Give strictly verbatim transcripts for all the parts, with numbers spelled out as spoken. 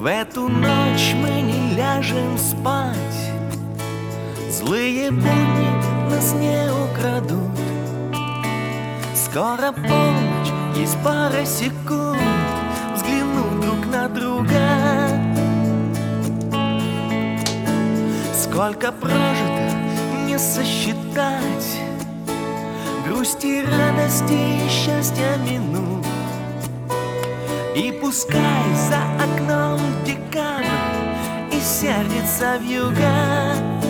В эту ночь мы не ляжем спать, злые будни нас не украдут. Скоро полночь, есть пара секунд взглянуть друг на друга. Сколько прожито, не сосчитать, грусти, радости и счастья минут. И пускай за окном декабрь и сердится вьюга,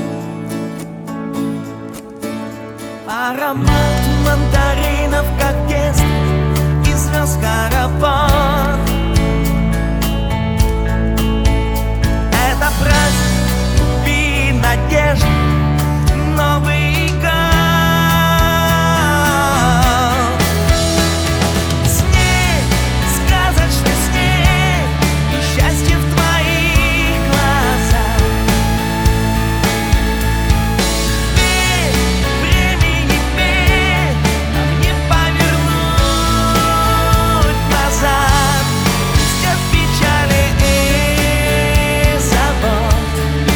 аромат мандаринов, как детство, и звезд хоровод. Это праздник любви и надежды, Новый год. Снег, сказочный снег, и счастье в твоих глазах. Верь, времени петь, нам не повернуть назад. Пусть печали и забот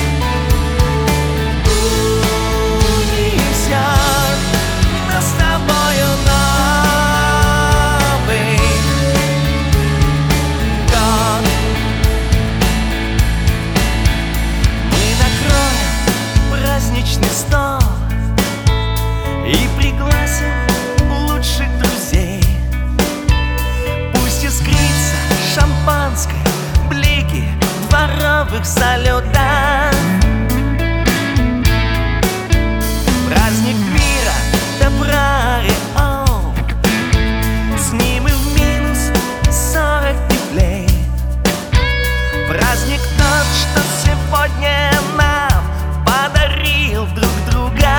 унесет нас с тобою Новый год. Мы накроем праздничный стол и пригласим лучших друзей. Пусть искрится шампанское, блики дворовых салютов. Праздник мира, добра и ом, с ним и в минус сорок теплей. Праздник тот, что сегодня нам подарил друг друга.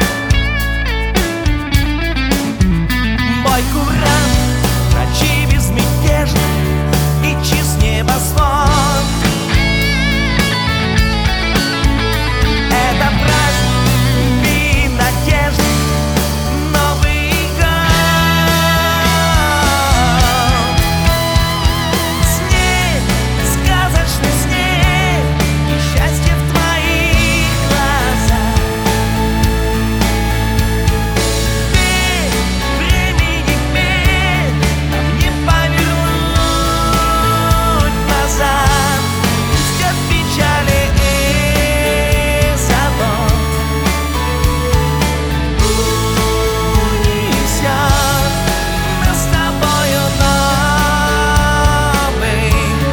Мой курант, ночи безмятежны и чист небосвод. Это праздник любви и надежды, Новый год. Снег, сказочный снег, и счастье в твоих глазах. Верь, времени петь, нам не повернуть назад. Пусть от печали и забот унесет нас с тобою Новый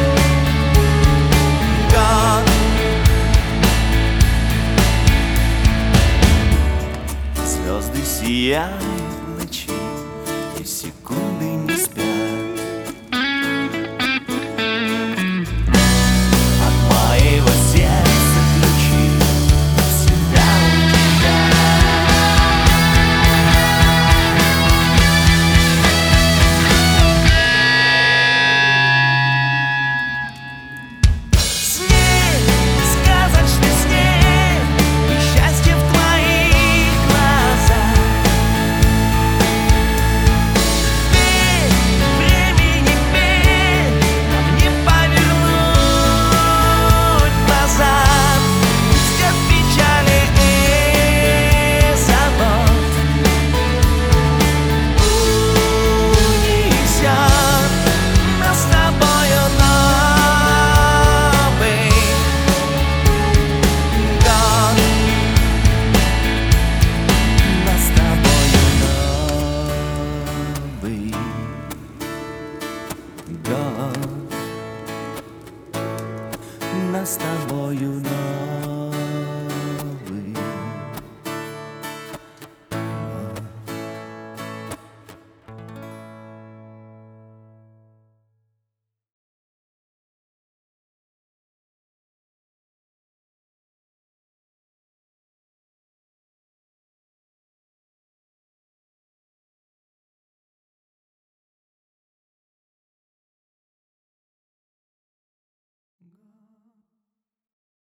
год. Звезды сияют в ночи, и секунды не спят. От моего сердца ключи всегда у тебя. Снег, сказочный снег, и счастье в твоих глазах. Верь, времени петь, нам не повернуть назад. Пусть от печали и забот унесет нас с тобою Новый год. Нас с тобою Новый год. Нас с тобою Новый